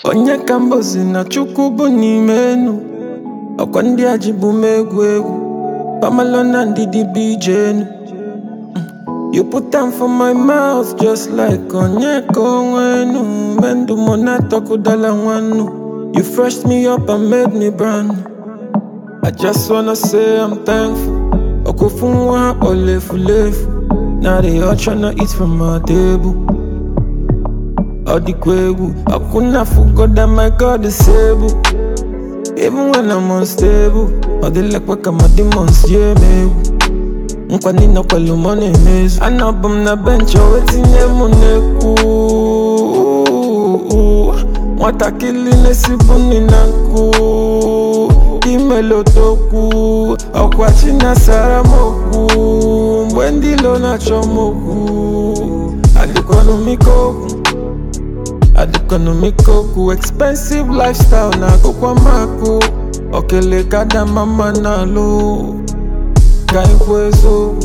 Onye ka mbozi na Chukwu bụ n'ime enu. Ọkwa ndị a ji bụ m egwu egwu. Pamalo na ndidi bụ ije enu. You put them for my mouth just like onye ka onwe enu. Mendu mo na toku dala nwanu. You freshed me up and made me brand new. I just wanna say I'm thankful. Okufunwa olefulefu. Now they all tryna eat from my table. All the kwegu, I couldn't forget that my God is able. Even when I'm unstable, all the like work my demons, yeah, me. Nkwani na kwa lumone mezu. Anabum na bench, waiting yemuneku. Watakili nesibuni nanku. Imelo toku, okwachi na saramoku. Mwendilo na chomoku. Adekonomiko expensive lifestyle na kwa maku. Okele kada mama na lo. Kankwezo.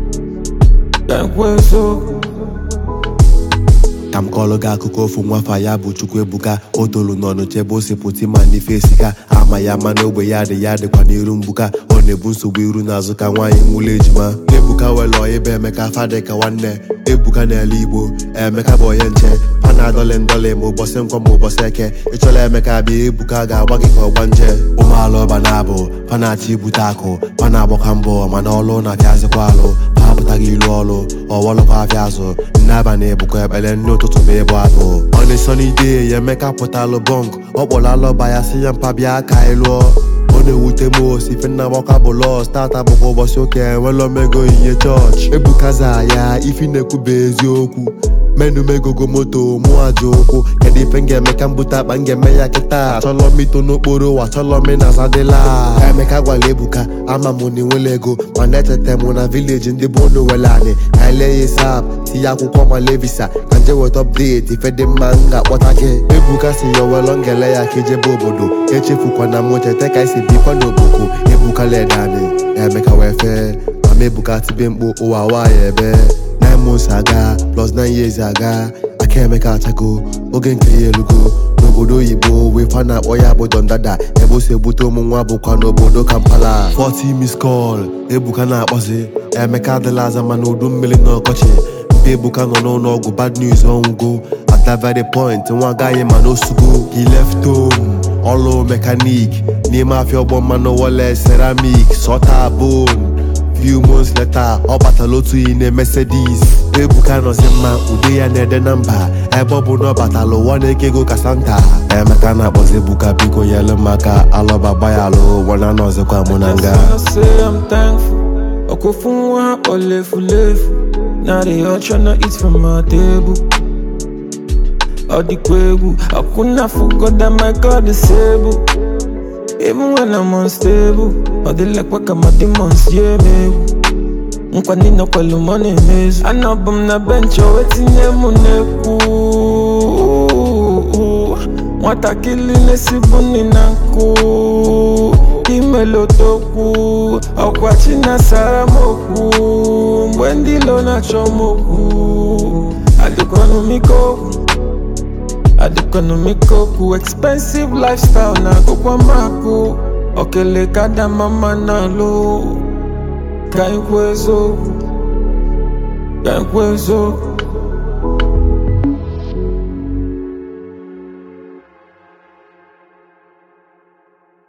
Kam kọlụ gị akụkọ ofu nwafa ya bụ Chukwuebuka. O tolu n'ọnụ chebe ose pụta ma n'ife esika. Ama ya ma n'ogbe ya dịkwa n'iru mbuka. Ọ na-ebu nsogbu iru n'azụ ka nwaanyị nwụlọ ejima. Ebuka wele ebe Emeka fadị ka nwanne. Ebuka n'ala Igbo, Emeka bụ onye nche. Pana ndọlị ma ụbọchị nkwọ ma ụbọchị eke. Ịchọla Emeka bịa Ebuka ga-agba gị ka ọgba nje. Ụmụala ọba na-abụ, pana achọ ibute akụ. Pana agbakwa mbọ mana ọlụ na-apịazịkwa alụ. Apụtaghị ilu ọlụ, ọwọlụkwa afịa azụ. N'abalị Ebuka ekpele ndị ụtụtụ bụ ịbụ abụ. On a sunny day, Emeka pụtalụ bọnk. Ọ kpọrọ alọba ya si ya mpa bịa ka anyị lụọ. Ọ na-ewute m osi ife nna gbaka bụ lọs. Tata bụkwa ụbọchị ụka enwela omego ihe chọọchị. Ebuka za ya ifi na-ekwube eziokwu. Menu megogo moto mụ aja ụkwụ. Kedu ife m ga-eme ka m bute akpa m ga-eme ya kịta. Achọlọ m ito n'okporo ụwa, achọlọ m na zadịla. Emeka gwara Ebuka ama m na inwele ego mana echeta m na vileji ndị bụ onu wele anyị. Ka ele ya sap si ya akwụkwọ ma levisa ka nje weta update ife dị mma m ga-akpọta gị. Ebuka si ya welọ ngele ya ka ijebe obodo. Echefukwana m cheta ka isi bikwa n'obodo. Ebuka leda anyị Emeka wee fee. Mama Ebuka tibe mkpu ụwa nwaanyị ebe. 9 months aga plus 9 years aga. Aka Emeka achago oge nke ya elugo. N'obodo oyibo wee fa na-akpọ ya bụ Dondada. Ebe o si ebute ụmụ nwa bụkwa n'obodo Kampala. 40 miss call Ebuka na-akpọzi. Emeka adịla aza mana udu mmiri n'ọkọchị. Mpe Ebuka nọ n'ụlọ ọgwụ bad news ọnwụgo. At that very point nwa agaghị ma n'osugo. He left home ọlụ mekanik n'ime afịa ọgbọ mmanụ wọle ceramic sọta bone. Few months later, ọ batala otu ine Mercedes. Ebuka nọzi mma ude ya na-ede na mba. Ebe ọ bụ na ọ batala ụwa na-eke ego ka Santa. Emeka na-akpọzi Ebuka biko nyelu maka alọba gbayalụ wana nọzikwa mụ na nga. Okufunwa olefulefu. Now they all tryna eat from my table. All the kwegu, I couldn't forget that my God is able. Even when I'm unstable, all the like work my demons, yeah, me. Nkwani na kwa lumone mezu. Anabum na bench, waiting yemuneku. Watakili nesibuni nanku. Imelo toku, okwachi na saramoku. Mwendilo na chomoku. Adekonomiko expensive lifestyle na kwa maku. Okele kada mama na lo. Kankwezo.